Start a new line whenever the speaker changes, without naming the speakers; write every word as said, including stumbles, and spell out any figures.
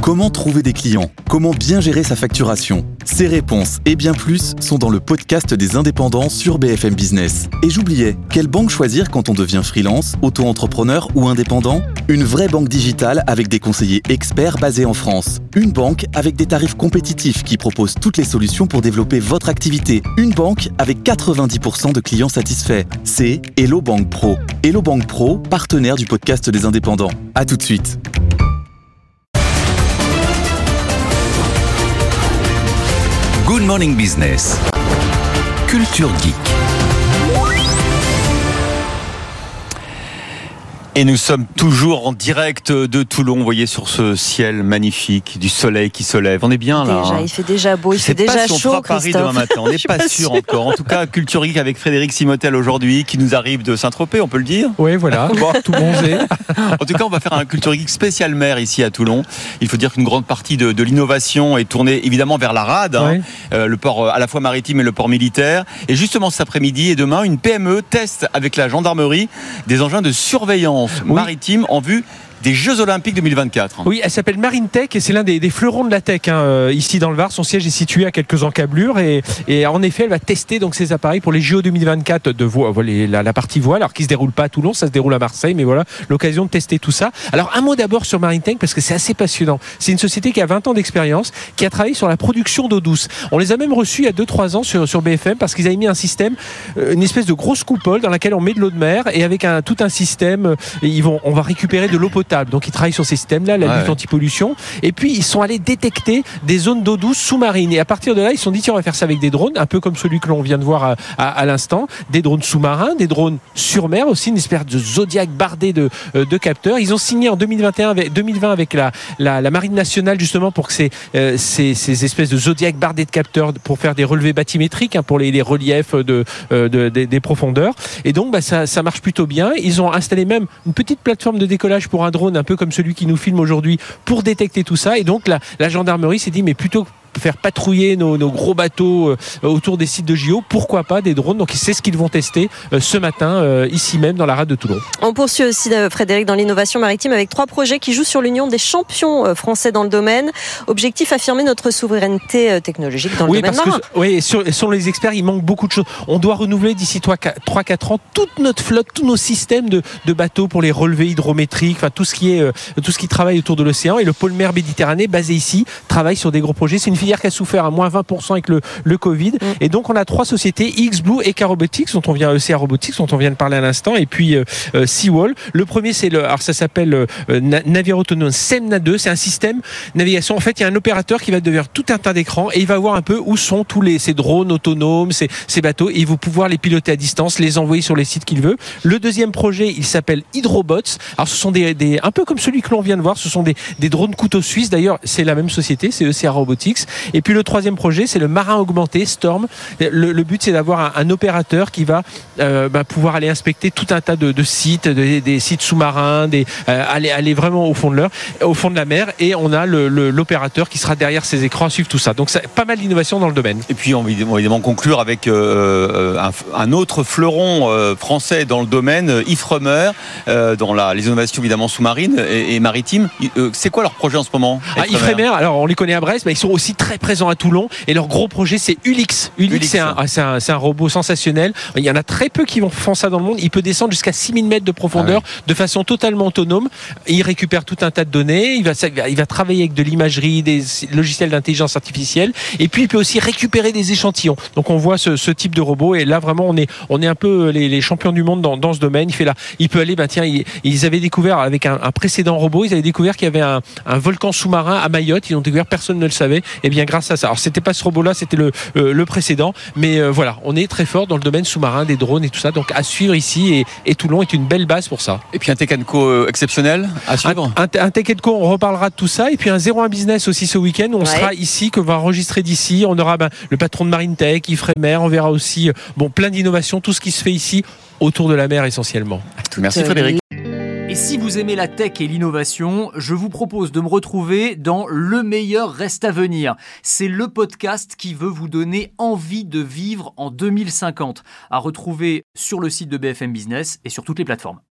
Comment trouver des clients ? Comment bien gérer sa facturation ? Ces réponses et bien plus sont dans le podcast des indépendants sur B F M Business. Et j'oubliais, quelle banque choisir quand on devient freelance, auto-entrepreneur ou indépendant ? Une vraie banque digitale avec des conseillers experts basés en France. Une banque avec des tarifs compétitifs qui propose toutes les solutions pour développer votre activité. Une banque avec quatre-vingt-dix pour cent de clients satisfaits. C'est Hello Bank Pro. Hello Bank Pro, partenaire du podcast des indépendants. À tout de suite.
Good Morning Business. Culture Geek. Et nous sommes toujours en direct de Toulon, vous voyez, sur ce ciel magnifique, du soleil qui se lève. On est bien là.
Déjà,
hein.
Il fait déjà beau, il fait déjà
pas si
chaud,
on fera Paris demain matin, on n'est pas, pas sûr encore. En tout cas, Culture Geek avec Frédéric Simotel aujourd'hui, qui nous arrive de Saint-Tropez, on peut le dire.
Oui, voilà, bon, tout bronzé.
En tout cas, on va faire un Culture Geek spécial mer ici à Toulon. Il faut dire qu'une grande partie de, de l'innovation est tournée évidemment vers la rade, hein,
oui.
euh, le port à la fois maritime et le port militaire. Et justement cet après-midi et demain, une P M E teste avec la gendarmerie des engins de surveillance oui. maritime en vue des Jeux Olympiques deux mille vingt-quatre.
Oui, elle s'appelle Marine Tech et c'est l'un des, des fleurons de la tech hein, ici dans le Var. Son siège est situé à quelques encablures et, et en effet, elle va tester donc ces appareils pour les J O deux mille vingt-quatre de vo- les, la, la partie voile, alors qui se déroule pas à Toulon, ça se déroule à Marseille, mais voilà l'occasion de tester tout ça. Alors un mot d'abord sur Marine Tech parce que c'est assez passionnant. C'est une société qui a vingt ans d'expérience, qui a travaillé sur la production d'eau douce. On les a même reçus il y a deux trois ans sur, sur B F M parce qu'ils avaient mis un système, une espèce de grosse coupole dans laquelle on met de l'eau de mer et avec un, tout un système, ils vont, on va récupérer de l'eau potable. Donc ils travaillent sur ces systèmes-là, la
ouais,
lutte
ouais.
anti-pollution. Et puis ils sont allés détecter des zones d'eau douce sous-marine. Et à partir de là, ils se sont dit tiens, on va faire ça avec des drones, un peu comme celui que l'on vient de voir à, à, à l'instant, des drones sous-marins, des drones sur mer aussi, une espèce de Zodiac bardé de, de capteurs. Ils ont signé en deux mille vingt et un, avec, deux mille vingt avec la, la, la Marine nationale justement pour que ces, euh, ces, ces espèces de Zodiac bardés de capteurs pour faire des relevés bathymétriques hein, pour les, les reliefs de, euh, de, de, des profondeurs. Et donc bah, ça, ça marche plutôt bien. Ils ont installé même une petite plateforme de décollage pour un drone, un peu comme celui qui nous filme aujourd'hui, pour détecter tout ça. Et donc la, la gendarmerie s'est dit mais plutôt faire patrouiller nos, nos gros bateaux euh, autour des sites de J O, pourquoi pas des drones. Donc c'est ce qu'ils vont tester euh, ce matin euh, ici même dans la rade de Toulon.
On poursuit aussi euh, Frédéric dans l'innovation maritime avec trois projets qui jouent sur l'union des champions euh, français dans le domaine. Objectif, affirmer notre souveraineté euh, technologique dans le
oui,
domaine
parce
marin.
Que, oui, sur, sur les experts, il manque beaucoup de choses. On doit renouveler d'ici trois à quatre ans toute notre flotte, tous nos systèmes de, de bateaux pour les relevés hydrométriques, enfin tout ce qui est euh, tout ce qui travaille autour de l'océan. Et le pôle mer Méditerranée, basé ici, travaille sur des gros projets. C'est une filière qui a souffert à moins vingt pour cent avec le, le Covid. Mm. Et donc, on a trois sociétés, X-Blue, E K Robotics, dont on vient, E C A Robotics, dont on vient de parler à l'instant, et puis euh, euh, Seawall. Le premier, c'est le, alors ça s'appelle euh, Navire Autonome Semna deux. C'est un système de navigation. En fait, il y a un opérateur qui va devenir tout un tas d'écrans et il va voir un peu où sont tous les, ces drones autonomes, ces, ces bateaux, et il va pouvoir les piloter à distance, les envoyer sur les sites qu'il veut. Le deuxième projet, il s'appelle Hydrobots. Alors, ce sont des, des, un peu comme celui que l'on vient de voir, ce sont des, des drones couteaux suisses. D'ailleurs, c'est la même société, c'est E C A Robotics. Et puis, le troisième projet, c'est le marin augmenté, Storm. Le, le but, c'est d'avoir un, un opérateur qui va euh, bah, pouvoir aller inspecter tout un tas de, de sites, de, des sites sous-marins, des, euh, aller, aller vraiment au fond de l'heure, au fond de la mer. Et on a le, le, l'opérateur qui sera derrière ces écrans à suivre tout ça. Donc, c'est pas mal d'innovation dans le domaine.
Et puis, on va évidemment conclure avec euh, un, un autre fleuron euh, français dans le domaine, Ifremer, euh, dans la, les innovations évidemment sous-marines et, et maritimes. Euh, c'est quoi leur projet en ce moment,
ah, Ifremer, alors on les connaît à Brest, mais ils sont aussi très présents à Toulon. Et leur gros projet, c'est Ulix. Ulix, Ulix c'est, un, c'est, un, c'est un robot sensationnel. Il y en a très peu qui vont faire ça dans le monde. Il peut descendre jusqu'à six mille mètres de profondeur ah ouais. de façon totalement autonome. Il récupère tout un tas de données. Il va, il va travailler avec de l'imagerie, des logiciels d'intelligence artificielle. Et puis, il peut aussi récupérer des échantillons. Donc, on voit ce, ce type de robot. Et là, vraiment, on est, on est un peu les, les champions du monde dans, dans ce domaine. Il fait là, il peut aller, ben tiens, ils, ils avaient découvert avec un, un précédent robot, ils avaient découvert qu'il y avait un, un volcan sous-marin à Mayotte. Ils ont découvert, personne ne le savait. Et bien, grâce à ça. Alors, c'était pas ce robot-là, c'était le, euh, le précédent. Mais euh, voilà, on est très fort dans le domaine sous-marin, des drones et tout ça. Donc, à suivre ici. Et, et Toulon est une belle base pour ça.
Et puis, un Tech and Co exceptionnel à suivre.
Un, un, un Tech and Co, on reparlera de tout ça. Et puis, un zéro un business aussi ce week-end. On ouais. sera ici, que va enregistrer d'ici. On aura ben, le patron de Marine Tech, Ifremer. On verra aussi bon, plein d'innovations, tout ce qui se fait ici autour de la mer essentiellement.
Merci Frédéric.
Et si vous aimez la tech et l'innovation, je vous propose de me retrouver dans Le meilleur reste à venir. C'est le podcast qui veut vous donner envie de vivre en deux mille cinquante. À retrouver sur le site de B F M Business et sur toutes les plateformes.